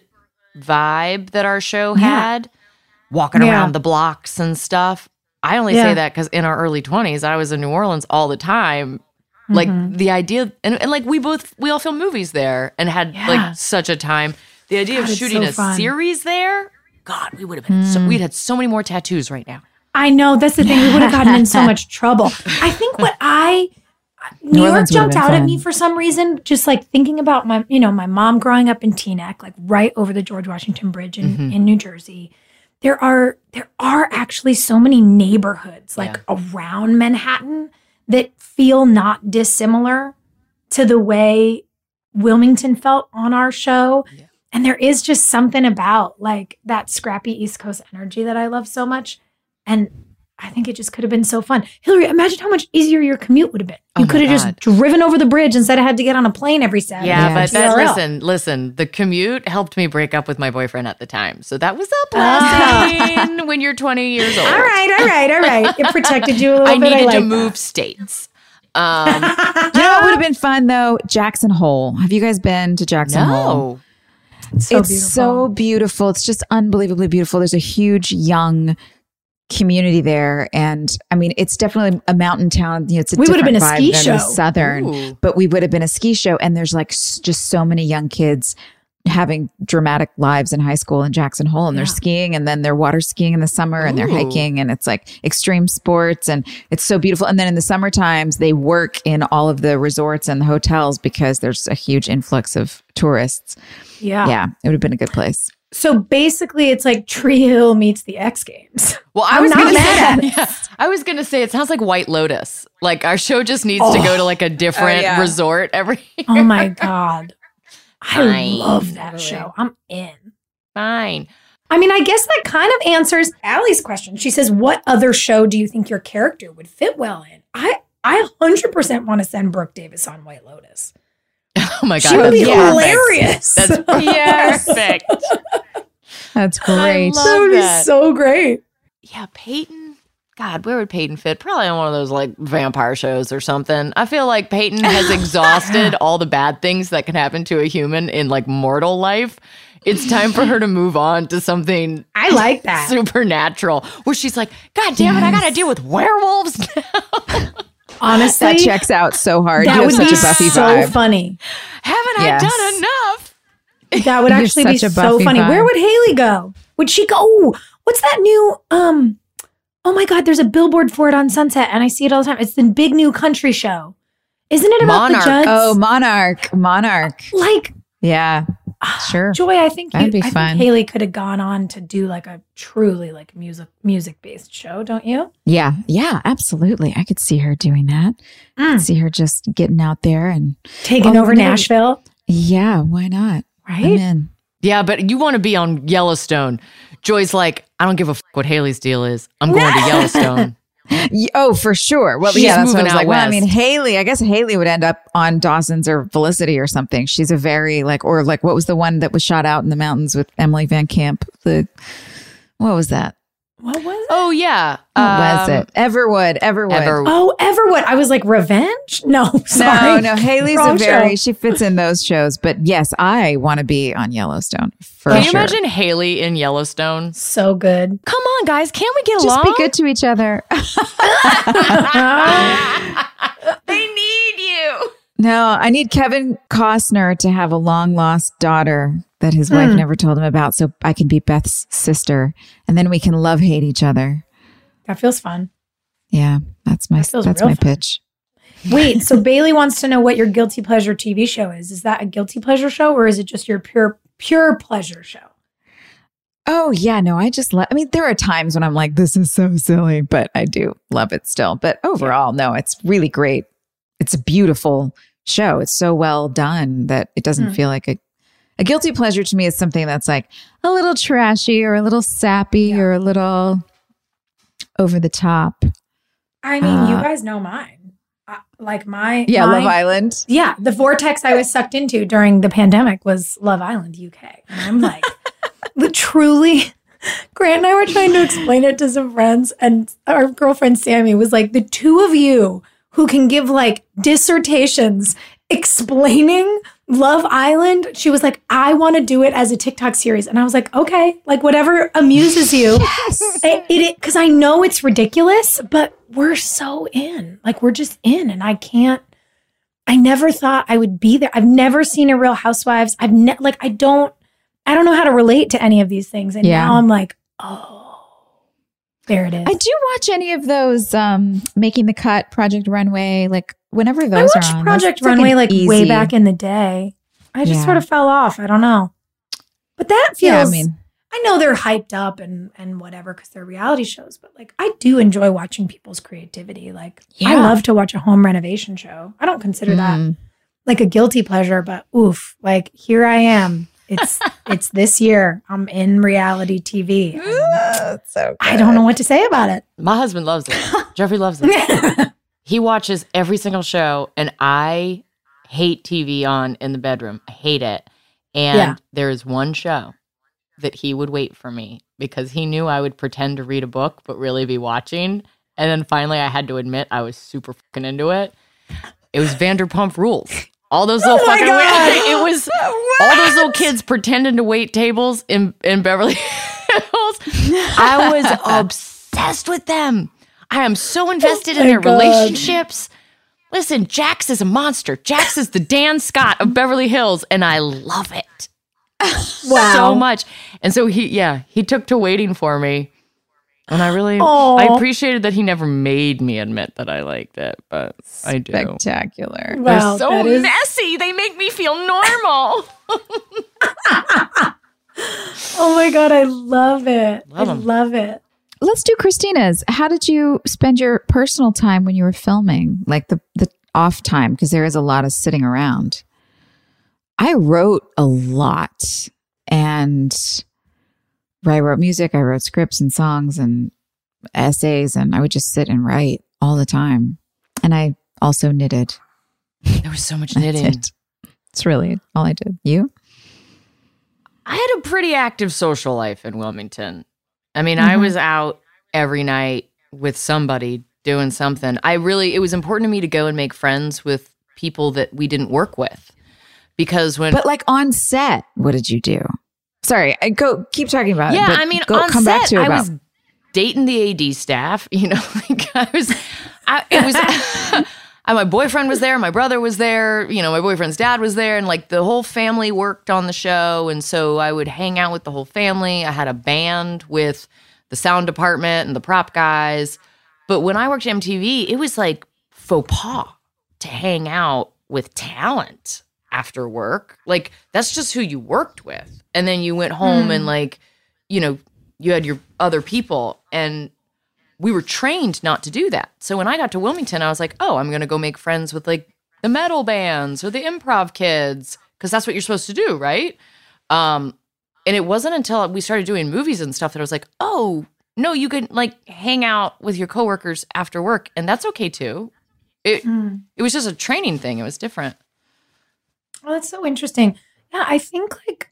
vibe that our show Yeah. had, walking Yeah. around the blocks and stuff. I only Yeah. say that because in our early twenties, I was in New Orleans all the time. Like Mhm. the idea, and, and like we both, we all filmed movies there and had Yeah. like such a time. The idea God, of it's shooting so a fun. series there, God, we would have been, so, we'd had so many more tattoos right now. I know, that's the thing. We would have gotten in so much trouble. I think what I, New York Orleans would have jumped been out at fun. me for some reason, just like thinking about my, you know, my mom growing up in Teaneck, like right over the George Washington Bridge in, Mhm. in New Jersey. There are, there are actually so many neighborhoods like around Manhattan that feel not dissimilar to the way Wilmington felt on our show. Yeah. And there is just something about like that scrappy East Coast energy that I love so much. And I think it just could have been so fun. Hillary, imagine how much easier your commute would have been. You Oh my could have just God. driven over the bridge instead of had to get on a plane every Saturday. Yeah, Yeah. but T R that, L. listen, listen, the commute helped me break up with my boyfriend at the time. So that was a Ah. blessing when you're twenty years old. All right, all right, all right. It protected you a little I bit. needed I to like move states. Um, You know what would have been fun though? Jackson Hole. Have you guys been to Jackson Hole? no. It's so it's beautiful. so beautiful. It's just unbelievably beautiful. There's a huge young community there, and I mean, it's definitely a mountain town. You know, it's a We would have different been a vibe ski than show. the southern, Ooh. but we would have been a ski show. And there's like s- just so many young kids having dramatic lives in high school in Jackson Hole, and they're Yeah. skiing, and then they're water skiing in the summer, and they're Ooh. hiking, and it's like extreme sports, and it's so beautiful. And then in the summer times, they work in all of the resorts and the hotels because there's a huge influx of tourists. Yeah. Yeah, it would have been a good place. So basically, it's like Tree Hill meets the X Games. Well, I I'm was not gonna mad say, at yeah, I was gonna say it sounds like White Lotus. Like our show just needs to go to like a different Oh, yeah. resort every year. Oh my God. I Fine. love that Really. show. I'm in. Fine. I mean, I guess that kind of answers Allie's question. She says, what other show do you think your character would fit well in? I I one hundred percent want to send Brooke Davis on White Lotus. Oh my God. She would be that's hilarious. perfect. That's Yes. perfect. That's I great. love That would be that. so great. Yeah, Peyton. God, where would Peyton fit? Probably on one of those like vampire shows or something. I feel like Peyton has exhausted all the bad things that can happen to a human in like mortal life. It's time for her to move on to something I like that. supernatural where she's like, God damn it, I got to deal with werewolves now. Honestly, That checks out so hard. that You have would such be a Buffy so vibe. funny. Haven't Yes. I done enough? That would You have actually be such a so Buffy funny. vibe. Where would Haley go? Would she go? Oh, what's that new? Um, oh my God, there's a billboard for it on Sunset, and I see it all the time. It's the big new country show. Isn't it about Monarch. the Judds? Oh, Monarch. Monarch. like Yeah. Sure. Joy. I think That'd you, be I fun. think Haley could have gone on to do like a truly like music music based show. Don't you? Yeah. Yeah, absolutely. I could see her doing that. I Mm. could see her just getting out there and Taking Well, over maybe- Nashville, yeah, why not? I'm right? in. Yeah, but you want to be on Yellowstone. Joy's like, I don't give a fuck what Haley's deal is. I'm going to Yellowstone. Y- Oh, for sure. Well, She's yeah, that's what I moving was out like. Well, I west. mean, Haley, I guess Haley would end up on Dawson's or Felicity or something. She's a very like, or like, what was the one that was shot out in the mountains with Emily Van Camp? The, what was that? What was it? Oh, yeah. What was Um, it? Everwood. Everwood. Ever. Oh, Everwood. I was like, Revenge? No, sorry. No, no. Haley's Wrong a very, show. she fits in those shows. But yes, I want to be on Yellowstone for Can you sure. imagine Haley in Yellowstone? So good. Come on, guys. Can't we get Just along? be good to each other. They need you. No, I need Kevin Costner to have a long lost daughter that his wife never told him about so I can be Beth's sister and then we can love hate each other. That feels fun. Yeah, that's my That feels that's real my fun. pitch. Wait, so Bailey wants to know what your guilty pleasure T V show is. Is that a guilty pleasure show or is it just your pure pure pleasure show? Oh, yeah, no, I just love I mean there are times when I'm like this is so silly, but I do love it still. But overall, no, it's really great. It's a beautiful show. It's so well done that it doesn't Mm. feel like a a guilty pleasure to me is something that's like a little trashy or a little sappy Yeah. or a little over the top. I mean, you Uh, guys know mine. Uh, like my Yeah, my- Love Island. Yeah, the vortex I was sucked into during the pandemic was Love Island U K. And I'm like, but truly, Grant and I were trying to explain it to some friends, and our girlfriend Sammy was like, the two of you who can give like dissertations explaining Love Island, she was like, I want to do it as a TikTok series. And I was like, okay, like whatever amuses you. It, it, because I know it's ridiculous, but we're so in. Like we're just in, and I can't. I never thought I would be there. I've never seen a Real Housewives. I've ne- like I don't. I don't know how to relate to any of these things, and Yeah. now I'm like, oh, there it is. I do watch any of those um Making the Cut, Project Runway, like whenever I those watched are on. Project That's- it's Runway an like way easy- back in the day. I just Yeah. sort of fell off. I don't know, but that feels. Yeah, I mean, I know they're hyped up and and whatever because they're reality shows, but like I do enjoy watching people's creativity. Like I Yeah. love to watch a home renovation show. I don't consider that mm, like a guilty pleasure, but oof, like here I am. It's it's this year. I'm in reality T V. and that's so I don't know what to say about it. My husband loves it. Jeffrey loves it. He watches every single show, and I hate T V on in the bedroom. I hate it. And Yeah. there is one show that he would wait for me because he knew I would pretend to read a book but really be watching. And then finally I had to admit I was super fucking into it. It was Vanderpump Rules. All those little Oh my fucking God. it was all those little kids pretending to wait tables in, in Beverly Hills. I was obsessed with them. I am so invested in my their God. relationships. Listen, Jax is a monster. Jax is the Dan Scott of Beverly Hills, and I love it Wow. so much. And so he, yeah, he took to waiting for me. And I really, Aw. I appreciated that he never made me admit that I liked it, but I do. spectacular. They're Wow, so that is- messy. They make me feel normal. Oh my God, I love it. Love I 'em. love it. Let's do Christina's. How did you spend your personal time when you were filming, like the the off time? Because there is a lot of sitting around. I wrote a lot, and I wrote music. I wrote scripts and songs and essays, and I would just sit and write all the time. And I also knitted. There was so much That's knitting. it. It's really all I did. You? I had a pretty active social life in Wilmington. I mean, Mm-hmm. I was out every night with somebody doing something. I really, it was important to me to go and make friends with people that we didn't work with. Because when, But like on set, what did you do? Sorry, I go keep talking about yeah, it. but I mean, go, on come set, back to I about, was dating the A D staff. You know, like I was, I, it was, I, my boyfriend was there, my brother was there, you know, my boyfriend's dad was there, and like the whole family worked on the show. And so I would hang out with the whole family. I had a band with the sound department and the prop guys. But when I worked at M T V, it was like faux pas to hang out with talent after work. Like that's just who you worked with. And then you went home Mm. and like, you know, you had your other people, and we were trained not to do that. So when I got to Wilmington, I was like, oh, I'm going to go make friends with like the metal bands or the improv kids, because that's what you're supposed to do, right? Um, and it wasn't until we started doing movies and stuff that I was like, oh, no, you can like hang out with your coworkers after work, and that's okay too. It Mm. it was just a training thing. It was different. Well, that's so interesting. Yeah, I think like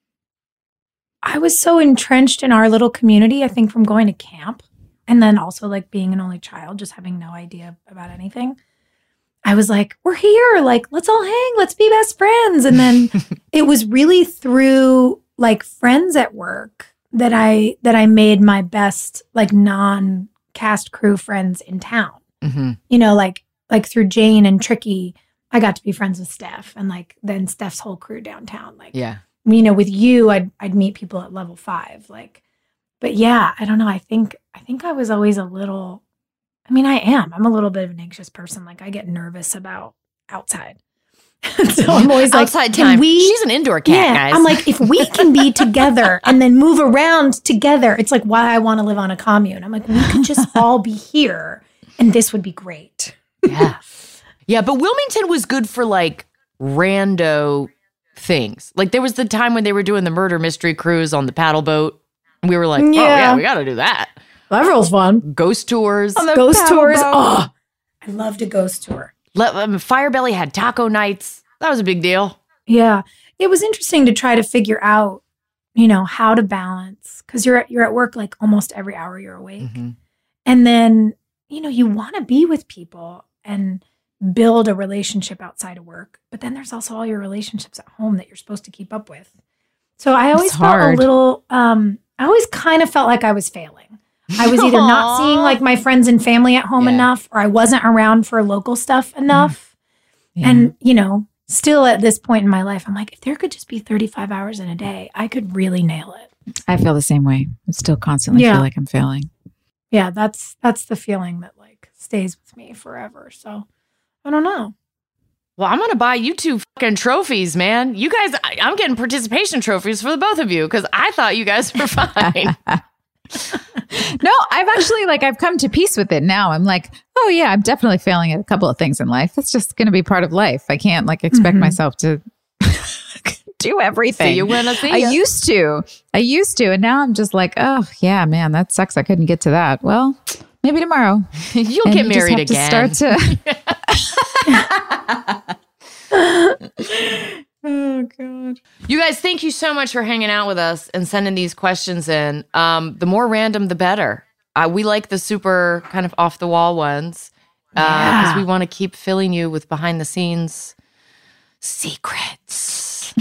I was so entrenched in our little community, I think from going to camp and then also like being an only child, just having no idea about anything. I was like, we're here, like, let's all hang, let's be best friends. And then it was really through like friends at work that I that I made my best like non-cast crew friends in town. Mm-hmm. You know, like like through Jane and Tricky, I got to be friends with Steph, and like then Steph's whole crew downtown. Like, Yeah. you know, with you, I'd I'd meet people at level five. Like, but yeah, I don't know. I think I think I was always a little. I mean, I am. I'm a little bit of an anxious person. Like, I get nervous about outside. So I'm always like, Outside can time. we? She's an indoor cat, yeah, guys. I'm like, if we can be together and then move around together, it's like why I want to live on a commune. I'm like, we could just all be here, and this would be great. Yeah. Yeah, but Wilmington was good for like rando things. Like there was the time when they were doing the murder mystery cruise on the paddle boat. And we were like, oh Yeah. yeah, we got to do that. That feels fun. Ghost tours. Ghost tours. Oh, I loved a ghost tour. Let, um, Firebelly had taco nights. That was a big deal. Yeah, it was interesting to try to figure out, you know, how to balance because you're at, you're at work like almost every hour you're awake, Mm-hmm. and then you know you want to be with people and build a relationship outside of work, but then there's also all your relationships at home that you're supposed to keep up with. So I always It's felt hard. a little. Um, I always kind of felt like I was failing. I was either not seeing like my friends and family at home Yeah. enough, or I wasn't around for local stuff enough. Yeah. And, you know, still at this point in my life, I'm like, if there could just be thirty-five hours in a day, I could really nail it. I feel the same way. I still constantly Yeah. feel like I'm failing. Yeah, that's that's the feeling that like stays with me forever. So I don't know. Well, I'm going to buy you two fucking trophies, man. You guys, I, I'm getting participation trophies for the both of you because I thought you guys were fine. No, I've actually like I've come to peace with it now. I'm like, oh yeah, I'm definitely failing at a couple of things in life. That's just going to be part of life. I can't like expect Mhm. myself to do everything. See you when I see I ya. used to. I used to, and now I'm just like, oh yeah, man, that sucks. I couldn't get to that. Well, maybe tomorrow. You'll And get you just married have again. To start to Oh god. You guys, thank you so much for hanging out with us and sending these questions in. Um, the more random, the better. Uh, we like the super kind of off the wall ones because Yeah. we want to keep filling you with behind the scenes secrets.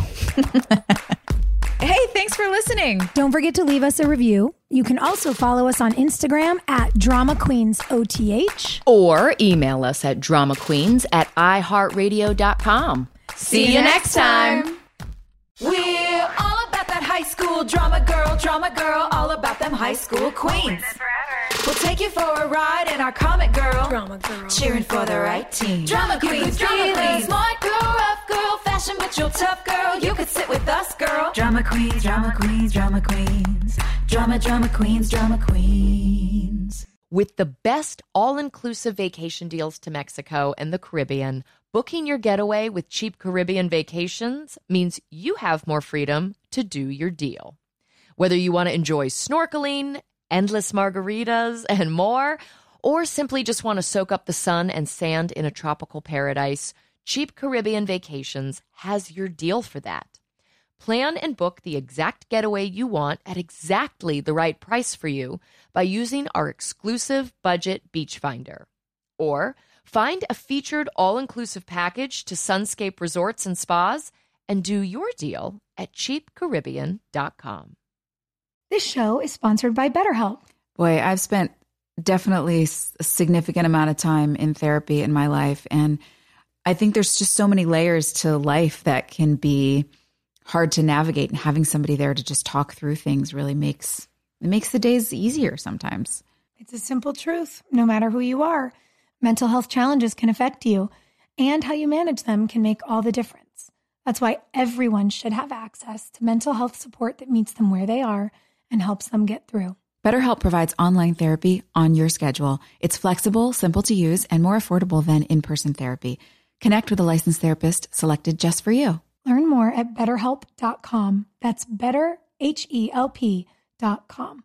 Hey, thanks for listening. Don't forget to leave us a review. You can also follow us on Instagram at Drama Queens O T H. Or email us at drama queens at i heart radio dot com. See you next time. We're all about that high school drama girl, drama girl, all about them high school queens. We'll take you for a ride in our comic girl, Drama girl. cheering for the right team. Drama queens, drama queens, smart girl, rough girl, fashion but you're tough girl. You could sit with us, girl. Drama queens, drama queens, drama queens, drama, drama queens, drama queens. With the best all-inclusive vacation deals to Mexico and the Caribbean, booking your getaway with Cheap Caribbean Vacations means you have more freedom to do your deal. Whether you want to enjoy snorkeling, endless margaritas, and more, or simply just want to soak up the sun and sand in a tropical paradise, Cheap Caribbean Vacations has your deal for that. Plan and book the exact getaway you want at exactly the right price for you by using our exclusive budget beach finder. Or find a featured all-inclusive package to Sunscape Resorts and Spas and do your deal at cheap caribbean dot com. This show is sponsored by BetterHelp. Boy, I've spent definitely a significant amount of time in therapy in my life. And I think there's just so many layers to life that can be hard to navigate. And having somebody there to just talk through things really makes, it makes the days easier sometimes. It's a simple truth. No matter who you are, mental health challenges can affect you, and how you manage them can make all the difference. That's why everyone should have access to mental health support that meets them where they are and helps them get through. BetterHelp provides online therapy on your schedule. It's flexible, simple to use, and more affordable than in-person therapy. Connect with a licensed therapist selected just for you. Learn more at better help dot com. That's better, H E L P dot com.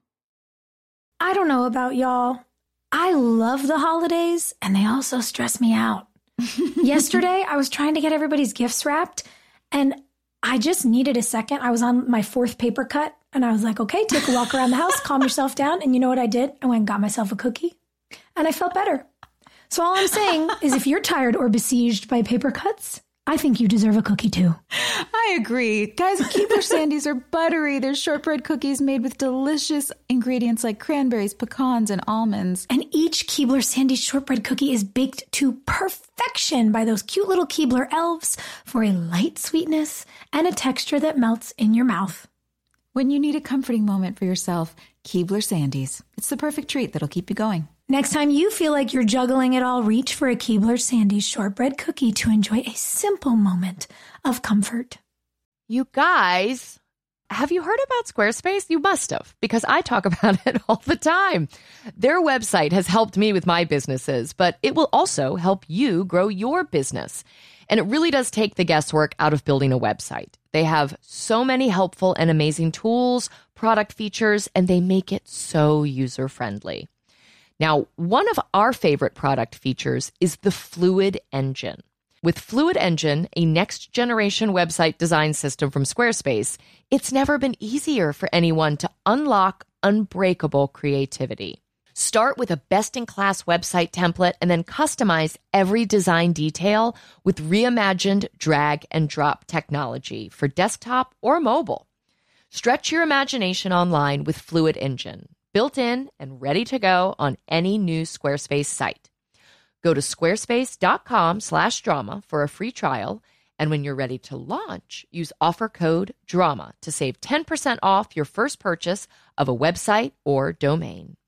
I don't know about y'all. I love the holidays, and they also stress me out. Yesterday, I was trying to get everybody's gifts wrapped, and I just needed a second. I was on my fourth paper cut, and I was like, okay, take a walk around the house, calm yourself down. And you know what I did? I went and got myself a cookie, and I felt better. So all I'm saying is if you're tired or besieged by paper cuts, I think you deserve a cookie too. I agree. Guys, Keebler Sandies are buttery. They're shortbread cookies made with delicious ingredients like cranberries, pecans, and almonds. And each Keebler Sandies shortbread cookie is baked to perfection by those cute little Keebler elves for a light sweetness and a texture that melts in your mouth. When you need a comforting moment for yourself, Keebler Sandies. It's the perfect treat that'll keep you going. Next time you feel like you're juggling it all, reach for a Keebler Sandies shortbread cookie to enjoy a simple moment of comfort. You guys, have you heard about Squarespace? You must have, because I talk about it all the time. Their website has helped me with my businesses, but it will also help you grow your business. And it really does take the guesswork out of building a website. They have so many helpful and amazing tools, product features, and they make it so user-friendly. Now, one of our favorite product features is the Fluid Engine. With Fluid Engine, a next-generation website design system from Squarespace, it's never been easier for anyone to unlock unbreakable creativity. Start with a best-in-class website template and then customize every design detail with reimagined drag-and-drop technology for desktop or mobile. Stretch your imagination online with Fluid Engine, built in and ready to go on any new Squarespace site. Go to squarespace.com slash drama for a free trial, and when you're ready to launch, use offer code DRAMA to save ten percent off your first purchase of a website or domain.